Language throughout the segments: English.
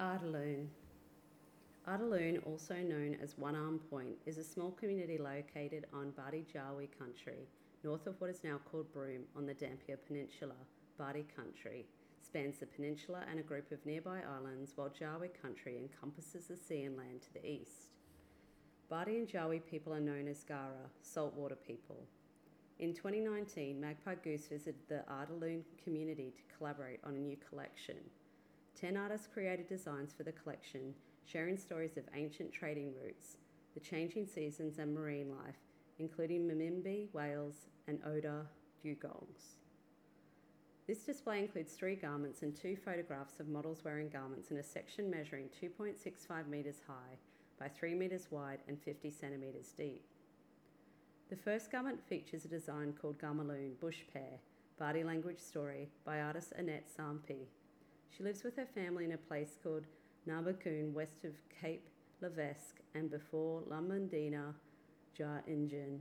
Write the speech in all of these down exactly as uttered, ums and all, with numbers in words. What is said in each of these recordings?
Ardaloon. Ardaloon, also known as One Arm Point, is a small community located on Bardi Jawi country, north of what is now called Broome on the Dampier Peninsula. Bardi country spans the peninsula and a group of nearby islands, while Jawi country encompasses the sea and land to the east. Bardi and Jawi people are known as Gara, saltwater people. In twenty nineteen, Magpie Goose visited the Ardaloon community to collaborate on a new collection. Ten artists created designs for the collection, sharing stories of ancient trading routes, the changing seasons and marine life, including Memimbi whales and Oda dugongs. This display includes three garments and two photographs of models wearing garments in a section measuring two point six five metres high by three metres wide and fifty centimetres deep. The first garment features a design called Gamaloon Bush Pear, Bardi language story, by artist Annette Sampi. She lives with her family in a place called Narbacoon, west of Cape Levesque and before La Mundina, Ja Injun.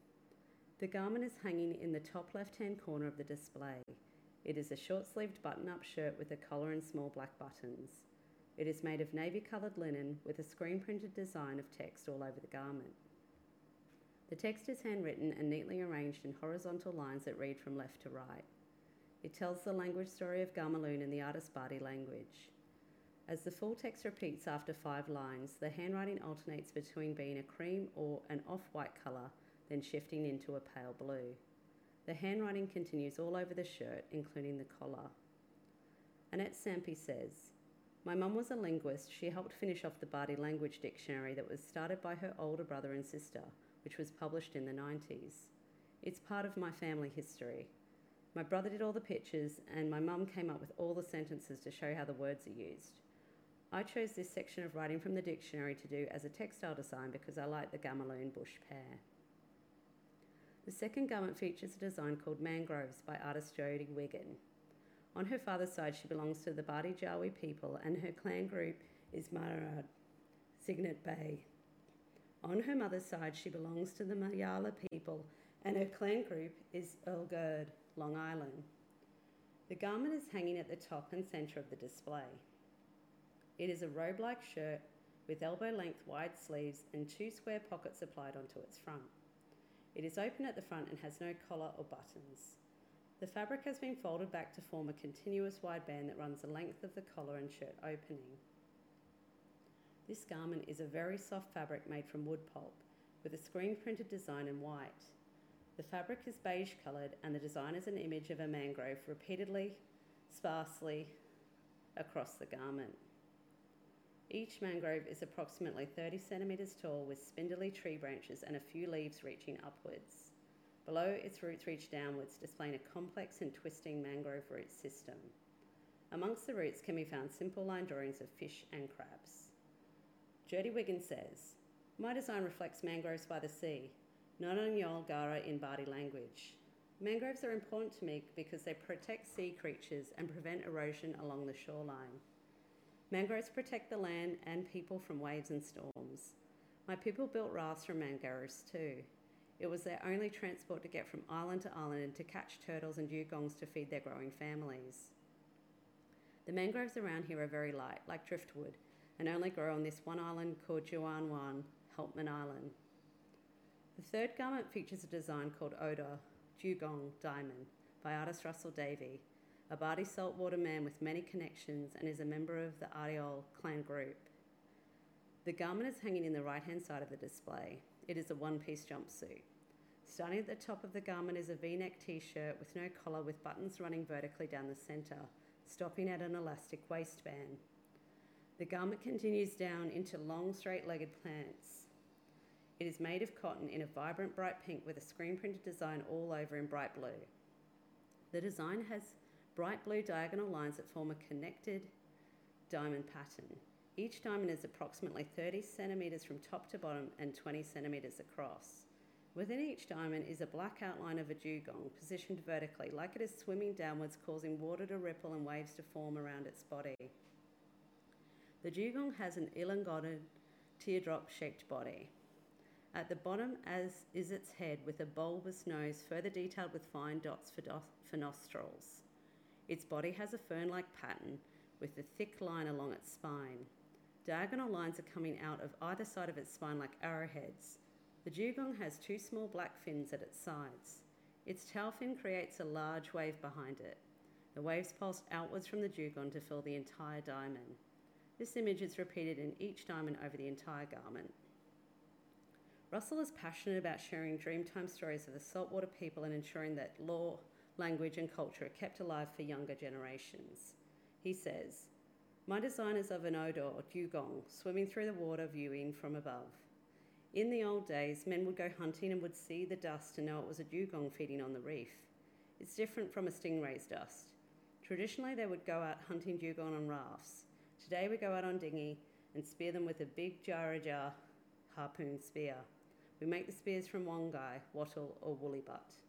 The garment is hanging in the top left-hand corner of the display. It is a short-sleeved button-up shirt with a collar and small black buttons. It is made of navy-coloured linen with a screen-printed design of text all over the garment. The text is handwritten and neatly arranged in horizontal lines that read from left to right. It tells the language story of Gamaloon in the artist's Bardi language. As the full text repeats after five lines, the handwriting alternates between being a cream or an off-white colour, then shifting into a pale blue. The handwriting continues all over the shirt, including the collar. Annette Sampi says, "My mum was a linguist. She helped finish off the Bardi language dictionary that was started by her older brother and sister, which was published in the nineties. It's part of my family history. My brother did all the pictures, and my mum came up with all the sentences to show how the words are used. I chose this section of writing from the dictionary to do as a textile design because I like the Gamaloon bush pear." The second garment features a design called Mangroves by artist Jodie Wigan. On her father's side, she belongs to the Bardi Jawi people, and her clan group is Marad, Signet Bay. On her mother's side, she belongs to the Mayala people, and her clan group is Earlgird, Long Island. The garment is hanging at the top and centre of the display. It is a robe-like shirt with elbow-length wide sleeves and two square pockets applied onto its front. It is open at the front and has no collar or buttons. The fabric has been folded back to form a continuous wide band that runs the length of the collar and shirt opening. This garment is a very soft fabric made from wood pulp, with a screen-printed design in white. The fabric is beige coloured, and the design is an image of a mangrove repeatedly, sparsely across the garment. Each mangrove is approximately thirty centimetres tall, with spindly tree branches and a few leaves reaching upwards. Below, its roots reach downwards, displaying a complex and twisting mangrove root system. Amongst the roots can be found simple line drawings of fish and crabs. Jodie Wigan says, "My design reflects mangroves by the sea, Nonanyol Gara in Bardi language. Mangroves are important to me because they protect sea creatures and prevent erosion along the shoreline. Mangroves protect the land and people from waves and storms. My people built rafts from mangroves too. It was their only transport to get from island to island and to catch turtles and dugongs to feed their growing families. The mangroves around here are very light, like driftwood, and only grow on this one island called Juan, Helpman Island." The third garment features a design called Oda, Dugong Diamond, by artist Russell Davey, a Bardi saltwater man with many connections and is a member of the Ariol clan group. The garment is hanging in the right-hand side of the display. It is a one-piece jumpsuit. Starting at the top of the garment is a V-neck t-shirt with no collar, with buttons running vertically down the centre, stopping at an elastic waistband. The garment continues down into long, straight-legged pants. It is made of cotton in a vibrant bright pink with a screen-printed design all over in bright blue. The design has bright blue diagonal lines that form a connected diamond pattern. Each diamond is approximately thirty centimetres from top to bottom and twenty centimetres across. Within each diamond is a black outline of a dugong positioned vertically, like it is swimming downwards, causing water to ripple and waves to form around its body. The dugong has an elongated, teardrop-shaped body. At the bottom as is its head, with a bulbous nose further detailed with fine dots for, do- for nostrils. Its body has a fern-like pattern with a thick line along its spine. Diagonal lines are coming out of either side of its spine like arrowheads. The dugong has two small black fins at its sides. Its tail fin creates a large wave behind it. The waves pulse outwards from the dugong to fill the entire diamond. This image is repeated in each diamond over the entire garment. Russell is passionate about sharing Dreamtime stories of the saltwater people and ensuring that law, language and culture are kept alive for younger generations. He says, "My design is of an otter or dugong swimming through the water viewing from above. In the old days, men would go hunting and would see the dust to know it was a dugong feeding on the reef. It's different from a stingray's dust. Traditionally, they would go out hunting dugong on rafts. Today, we go out on dinghy and spear them with a big jar-a-jar harpoon spear. We make the spears from wongai, wattle or woolly butt."